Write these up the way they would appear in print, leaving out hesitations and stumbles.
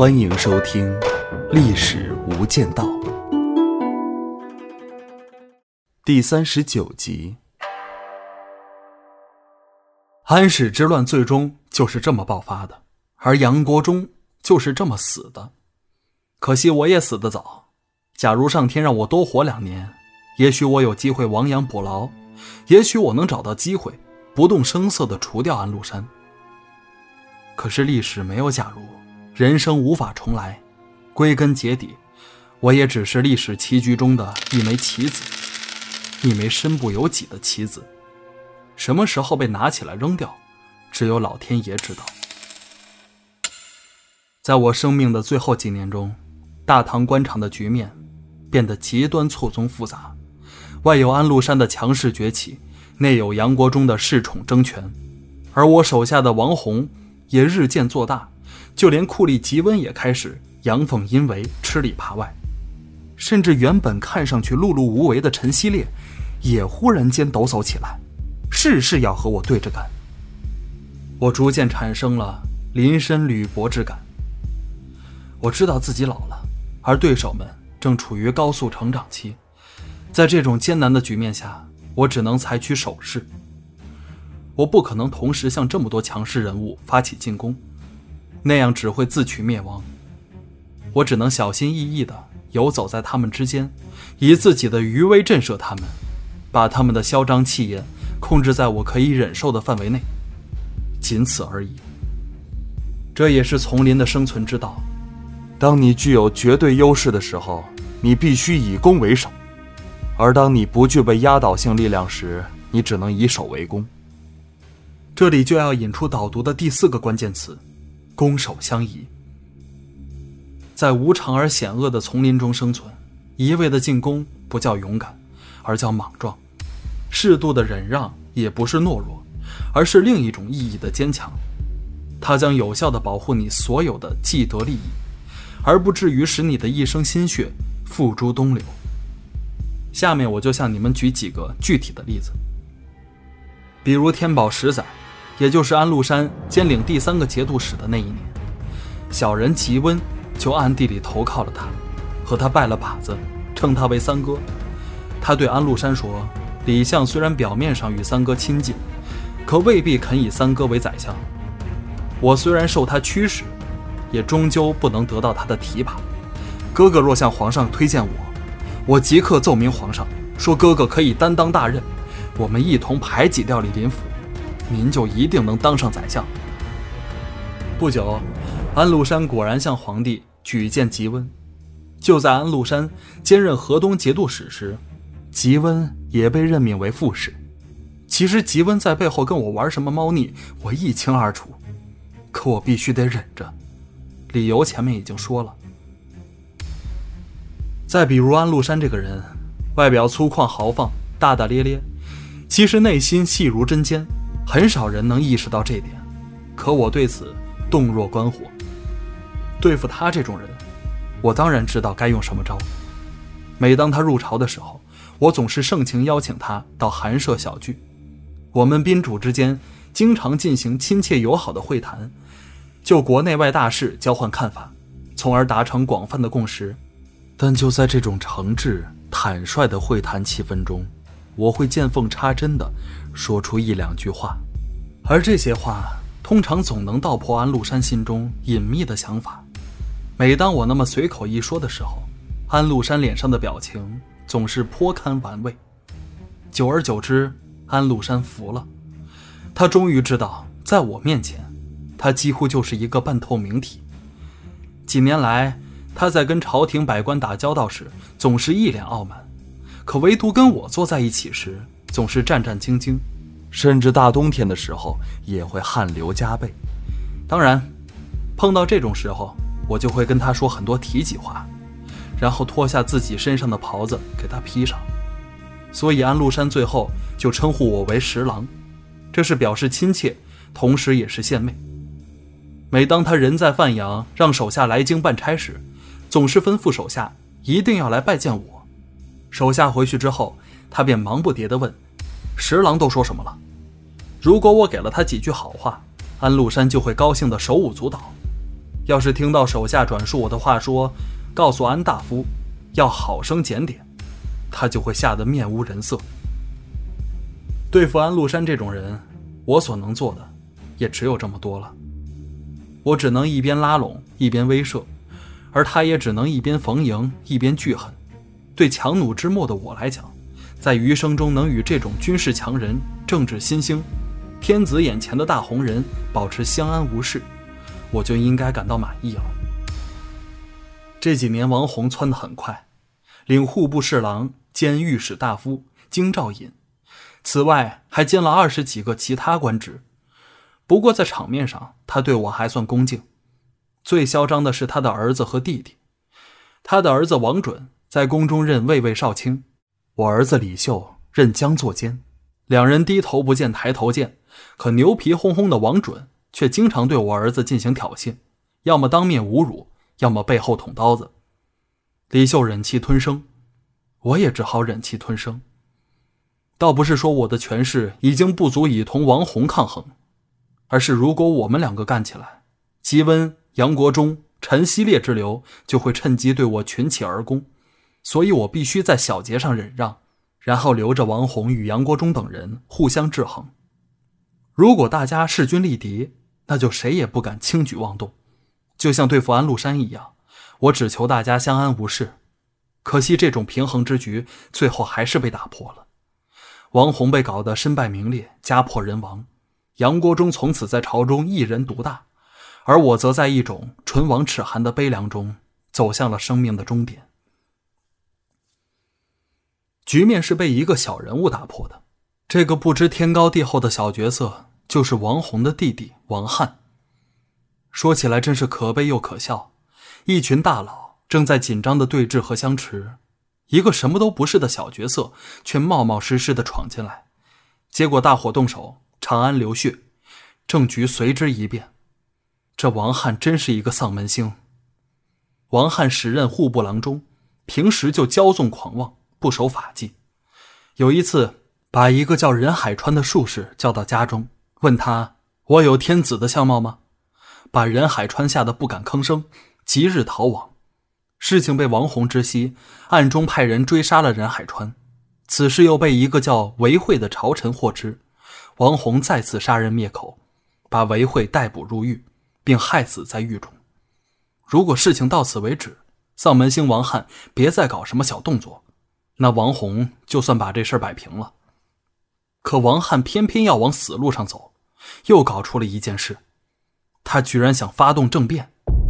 欢迎收听《历史无间道》第39集。安史之乱最终就是这么爆发的，而杨国忠就是这么死的。可惜我也死得早，假如上天让我多活2年，也许我有机会亡羊补牢，也许我能找到机会不动声色地除掉安禄山。可是历史没有假如，人生无法重来，归根结底，我也只是历史棋局中的一枚棋子，一枚身不由己的棋子。什么时候被拿起来扔掉，只有老天爷知道。在我生命的最后几年中，大唐官场的局面变得极端错综复杂，外有安禄山的强势崛起，内有杨国忠的恃宠争权，而我手下的王弘也日渐做大，就连酷吏吉温也开始阳奉阴违，吃里扒外，甚至原本看上去碌碌无为的陈希烈也忽然间抖擞起来，事事要和我对着干。我逐渐产生了临深履薄之感。我知道自己老了，而对手们正处于高速成长期，在这种艰难的局面下，我只能采取守势。我不可能同时向这么多强势人物发起进攻，那样只会自取灭亡。我只能小心翼翼地游走在他们之间，以自己的余威震慑他们，把他们的嚣张气焰控制在我可以忍受的范围内，仅此而已。这也是丛林的生存之道。当你具有绝对优势的时候，你必须以攻为守，而当你不具备压倒性力量时，你只能以守为攻。这里就要引出导读的第4个关键词：攻守相宜。在无常而险恶的丛林中生存，一味的进攻不叫勇敢，而叫莽撞；适度的忍让也不是懦弱，而是另一种意义的坚强。它将有效地保护你所有的既得利益，而不至于使你的一生心血付诸东流。下面我就向你们举几个具体的例子。比如天宝10载，也就是安禄山兼领第3个节度使的那一年，小人吉温就暗地里投靠了他，和他拜了把子，称他为三哥。他对安禄山说，李相虽然表面上与三哥亲近，可未必肯以三哥为宰相。我虽然受他驱使，也终究不能得到他的提拔。哥哥若向皇上推荐我，我即刻奏明皇上，说哥哥可以担当大任，我们一同排挤掉李林甫，您就一定能当上宰相。不久，安禄山果然向皇帝举荐吉温。就在安禄山兼任河东节度使时，吉温也被任命为副使。其实吉温在背后跟我玩什么猫腻，我一清二楚，可我必须得忍着，理由前面已经说了。再比如安禄山这个人，外表粗犷豪放，大大咧咧，其实内心细如针尖，很少人能意识到这点，可我对此洞若观火。对付他这种人，我当然知道该用什么招。每当他入朝的时候，我总是盛情邀请他到寒舍小聚，我们宾主之间经常进行亲切友好的会谈，就国内外大事交换看法，从而达成广泛的共识。但就在这种诚挚坦率的会谈气氛中，我会见缝插针地说出1、2句话，而这些话通常总能道破安禄山心中隐秘的想法。每当我那么随口一说的时候，安禄山脸上的表情总是颇堪玩味。久而久之，安禄山服了，他终于知道，在我面前，他几乎就是一个半透明体。几年来，他在跟朝廷百官打交道时，总是一脸傲慢，可唯独跟我坐在一起时，总是战战兢兢，甚至大冬天的时候也会汗流浃背。当然，碰到这种时候，我就会跟他说很多体己话，然后脱下自己身上的袍子给他披上。所以安禄山最后就称呼我为十郎，这是表示亲切，同时也是献媚。每当他人在范阳让手下来京办差时，总是吩咐手下一定要来拜见我。手下回去之后，他便忙不迭地问，十郎都说什么了？如果我给了他几句好话，安禄山就会高兴得手舞足蹈， 要是听到手下转述我的话说，告诉安大夫要好生检点，他就会吓得面无人色。对付安禄山这种人，我所能做的也只有这么多了。我只能一边拉拢一边威慑，而他也只能一边逢迎一边惧恨。对强弩之末的我来讲，在余生中能与这种军事强人、政治新星、天子眼前的大红人保持相安无事，我就应该感到满意了。这几年王弘蹿得很快，领户部侍郎兼御史大夫、京兆尹，此外还兼了20几个其他官职。不过在场面上，他对我还算恭敬。最嚣张的是他的儿子和弟弟。他的儿子王准在宫中任卫尉少卿，我儿子李秀任江作监。两人低头不见抬头见，可牛皮哄哄的王准却经常对我儿子进行挑衅，要么当面侮辱，要么背后捅刀子。李秀忍气吞声，我也只好忍气吞声。倒不是说我的权势已经不足以同王弘抗衡，而是如果我们两个干起来，吉温、杨国忠、陈希烈之流就会趁机对我群起而攻，所以我必须在小节上忍让，然后留着王弘与杨国忠等人互相制衡。如果大家势均力敌，那就谁也不敢轻举妄动。就像对付安禄山一样，我只求大家相安无事。可惜这种平衡之局最后还是被打破了。王弘被搞得身败名裂，家破人亡，杨国忠从此在朝中一人独大，而我则在一种唇亡齿寒的悲凉中走向了生命的终点。局面是被一个小人物打破的，这个不知天高地厚的小角色就是王弘的弟弟王翰。说起来真是可悲又可笑，一群大佬正在紧张的对峙和相持，一个什么都不是的小角色却冒冒失失地闯进来，结果大伙动手，长安流血，政局随之一变。这王翰真是一个丧门星。王翰时任户部郎中，平时就骄纵狂妄，不守法纪。有一次把一个叫任海川的术士叫到家中，问他：我有天子的相貌吗？把任海川吓得不敢吭声，即日逃亡。事情被王弘知悉，暗中派人追杀了任海川。此事又被一个叫韦惠的朝臣获知，王弘再次杀人灭口，把韦惠逮捕入狱，并害死在狱中。如果事情到此为止，丧门星王翰别再搞什么小动作，那王弘就算把这事摆平了。可王翰偏偏要往死路上走，又搞出了一件事，他居然想发动政变。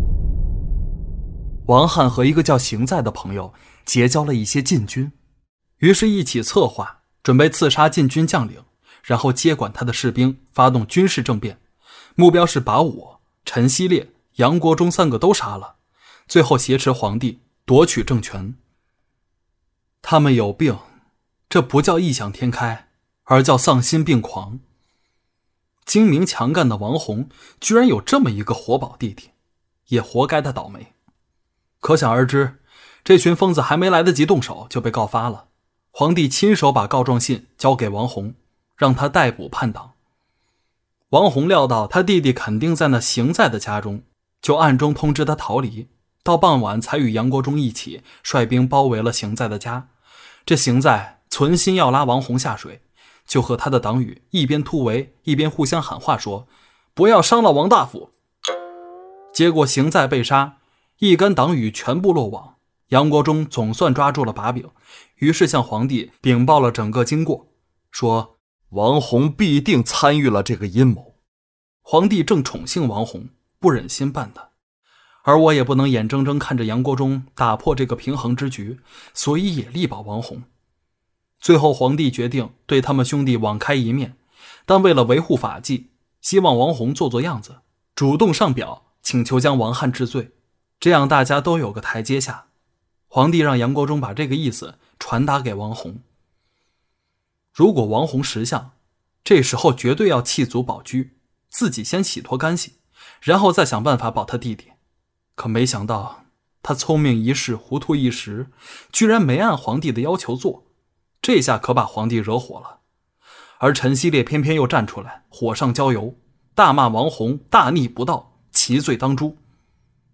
王翰和一个叫邢在的朋友结交了一些禁军，于是一起策划，准备刺杀禁军将领，然后接管他的士兵，发动军事政变，目标是把我、陈希烈、杨国忠3个都杀了，最后挟持皇帝，夺取政权。他们有病，这不叫异想天开，而叫丧心病狂。精明强干的王弘居然有这么一个活宝弟弟，也活该他倒霉。可想而知，这群疯子还没来得及动手就被告发了。皇帝亲手把告状信交给王弘，让他逮捕叛党。王弘料到他弟弟肯定在那邢在的家中，就暗中通知他逃离，到傍晚才与杨国忠一起率兵包围了邢在的家。这邢在存心要拉王弘下水，就和他的党羽一边突围一边互相喊话说：不要伤了王大夫。结果邢在被杀，一干党羽全部落网，杨国忠总算抓住了把柄，于是向皇帝禀报了整个经过，说王弘必定参与了这个阴谋。皇帝正宠幸王弘，不忍心办他，而我也不能眼睁睁看着杨国忠打破这个平衡之局，所以也力保王弘。最后皇帝决定对他们兄弟网开一面，但为了维护法纪，希望王弘做做样子，主动上表请求将王翰治罪，这样大家都有个台阶下。皇帝让杨国忠把这个意思传达给王弘。如果王弘识相，这时候绝对要弃卒保车，自己先洗脱干系，然后再想办法保他弟弟。可没想到他聪明一世糊涂一时，居然没按皇帝的要求做，这下可把皇帝惹火了。而陈希烈偏偏又站出来，火上浇油，大骂王弘大逆不道，其罪当诛。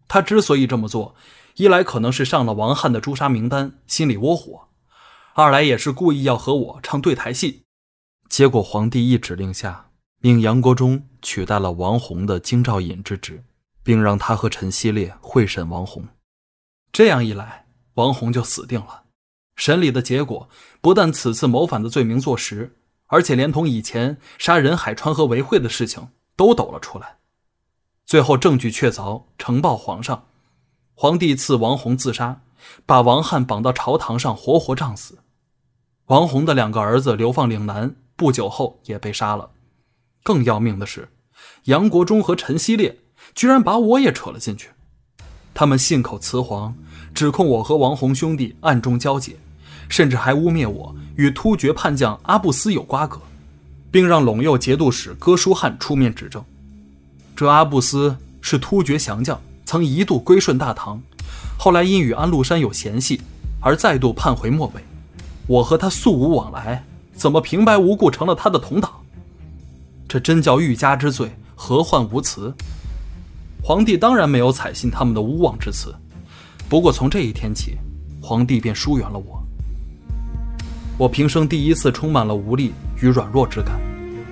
他之所以这么做，一来可能是上了王翰的诛杀名单，心里窝火；二来也是故意要和我唱对台戏。结果皇帝一指令下，命杨国忠取代了王弘的京兆尹之职，并让他和陈希烈会审王弘。这样一来，王弘就死定了。审理的结果不但此次谋反的罪名坐实，而且连同以前杀任海川和韦惠的事情都抖了出来。最后证据确凿，呈报皇上，皇帝赐王弘自杀，把王翰绑到朝堂上活活杖死。王弘的2个儿子流放岭南，不久后也被杀了。更要命的是，杨国忠和陈希烈居然把我也扯了进去。他们信口雌黄，指控我和王弘兄弟暗中交结，甚至还污蔑我与突厥叛将阿布斯有瓜葛，并让陇右节度使哥舒翰出面指证。这阿布斯是突厥降将，曾一度归顺大唐，后来因与安禄山有嫌隙，而再度叛回漠北。我和他素无往来，怎么平白无故成了他的同党？这真叫欲加之罪，何患无辞？皇帝当然没有采信他们的诬妄之词，不过从这一天起，皇帝便疏远了我。我平生第一次充满了无力与软弱之感。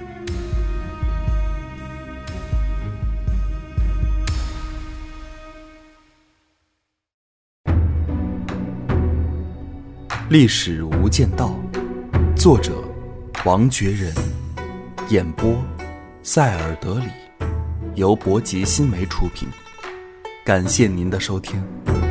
历史无间道，作者王觉仁，演播塞尔德里，由博吉新媒出品。感谢您的收听。